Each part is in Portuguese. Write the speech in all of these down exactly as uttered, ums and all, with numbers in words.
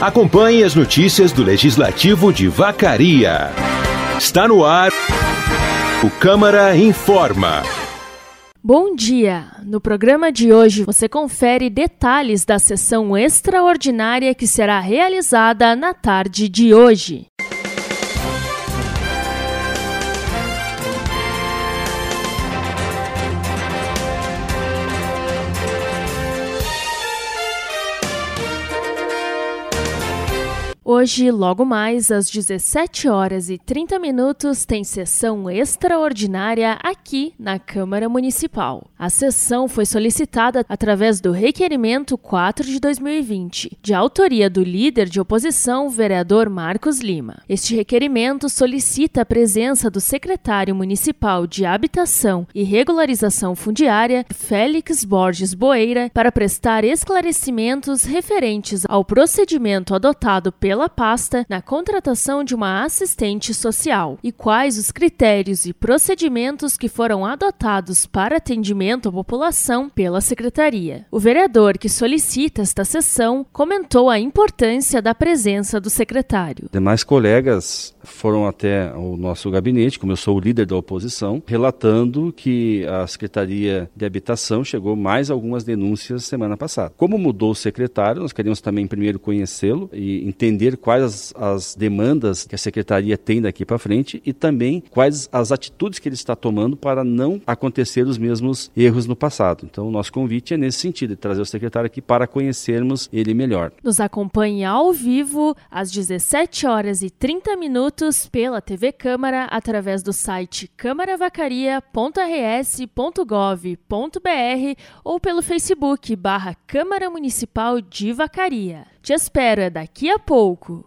Acompanhe as notícias do Legislativo de Vacaria. Está no ar o Câmara Informa. Bom dia! No programa de hoje você confere detalhes da sessão extraordinária que será realizada na tarde de hoje. Hoje, logo mais, às dezessete horas e trinta minutos, tem sessão extraordinária aqui na Câmara Municipal. A sessão foi solicitada através do Requerimento quatro de dois mil e vinte, de autoria do líder de oposição, vereador Marcos Lima. Este requerimento solicita a presença do secretário municipal de Habitação e Regularização Fundiária, Félix Borges Boeira, para prestar esclarecimentos referentes ao procedimento adotado pela pela pasta na contratação de uma assistente social e quais os critérios e procedimentos que foram adotados para atendimento à população pela Secretaria. O vereador que solicita esta sessão comentou a importância da presença do secretário. Demais colegas foram até o nosso gabinete, como eu sou o líder da oposição, relatando que a Secretaria de Habitação chegou mais algumas denúncias semana passada. Como mudou o secretário, nós queríamos também primeiro conhecê-lo e entender quais as, as demandas que a Secretaria tem daqui para frente e também quais as atitudes que ele está tomando para não acontecer os mesmos erros no passado. Então, o nosso convite é nesse sentido, de trazer o secretário aqui para conhecermos ele melhor. Nos acompanhe ao vivo às dezessete horas e trinta minutos pela T V Câmara através do site câmara vacaria ponto r s ponto gov ponto b r ou pelo Facebook barra Câmara Municipal de Vacaria. Te espero, é daqui a pouco.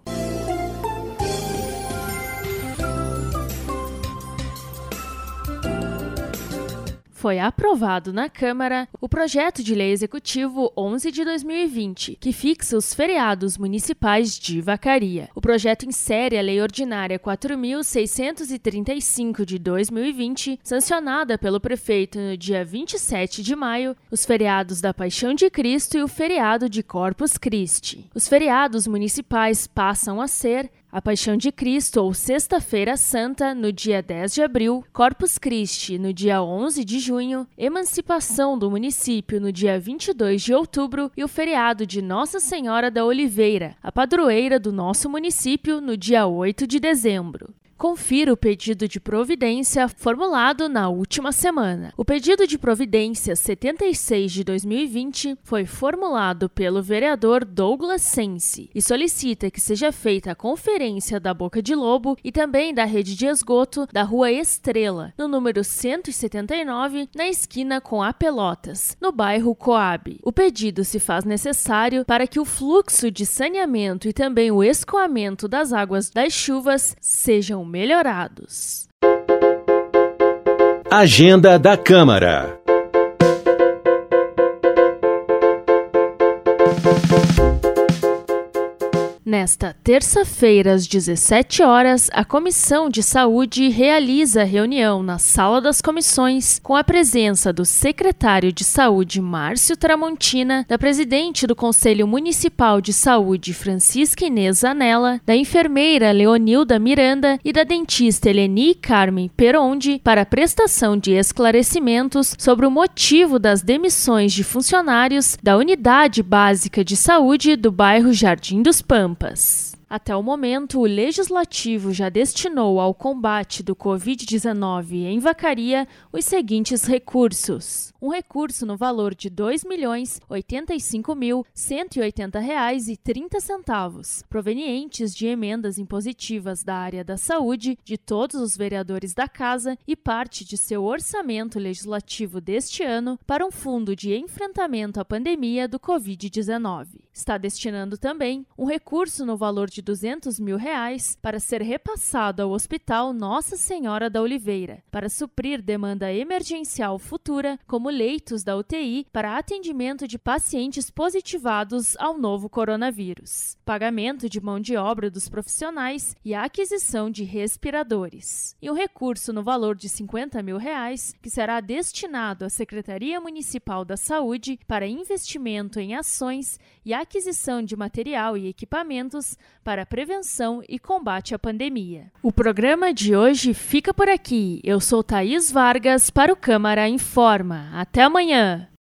Foi aprovado na Câmara o projeto de lei executivo onze de dois mil e vinte, que fixa os feriados municipais de Vacaria. O projeto insere a Lei Ordinária quatro mil seiscentos e trinta e cinco de dois mil e vinte, sancionada pelo prefeito no dia vinte e sete de maio, os feriados da Paixão de Cristo e o feriado de Corpus Christi. Os feriados municipais passam a ser a Paixão de Cristo, ou Sexta-feira Santa, no dia dez de abril, Corpus Christi, no dia onze de junho, Emancipação do município, no dia vinte e dois de outubro, e o feriado de Nossa Senhora da Oliveira, a padroeira do nosso município, no dia oito de dezembro. Confira o pedido de providência formulado na última semana. O pedido de providência setenta e seis de dois mil e vinte foi formulado pelo vereador Douglas Sense e solicita que seja feita a conferência da Boca de Lobo e também da rede de esgoto da Rua Estrela, no número cento e setenta e nove, na esquina com a Pelotas, no bairro Coab. O pedido se faz necessário para que o fluxo de saneamento e também o escoamento das águas das chuvas sejam melhorados. Agenda da Câmara. Nesta terça-feira, às dezessete horas, a Comissão de Saúde realiza reunião na Sala das Comissões com a presença do secretário de Saúde, Márcio Tramontina, da presidente do Conselho Municipal de Saúde, Francisca Inês Zanella, da enfermeira Leonilda Miranda e da dentista Eleni Carmen Perondi para a prestação de esclarecimentos sobre o motivo das demissões de funcionários da Unidade Básica de Saúde do bairro Jardim dos Pampas. Até o momento, o Legislativo já destinou ao combate do covid dezenove em Vacaria os seguintes recursos. Um recurso no valor de dois milhões oitenta e cinco mil cento e oitenta reais e trinta centavos, provenientes de emendas impositivas da área da saúde de todos os vereadores da Casa e parte de seu orçamento legislativo deste ano para um fundo de enfrentamento à pandemia do covid dezenove. Está destinando também um recurso no valor de de duzentos mil reais para ser repassado ao Hospital Nossa Senhora da Oliveira, para suprir demanda emergencial futura, como leitos da U T I para atendimento de pacientes positivados ao novo coronavírus, pagamento de mão de obra dos profissionais e a aquisição de respiradores. E um recurso no valor de cinquenta mil reais, que será destinado à Secretaria Municipal da Saúde para investimento em ações e aquisição de material e equipamentos para prevenção e combate à pandemia. O programa de hoje fica por aqui. Eu sou Thaís Vargas para o Câmara Informa. Até amanhã!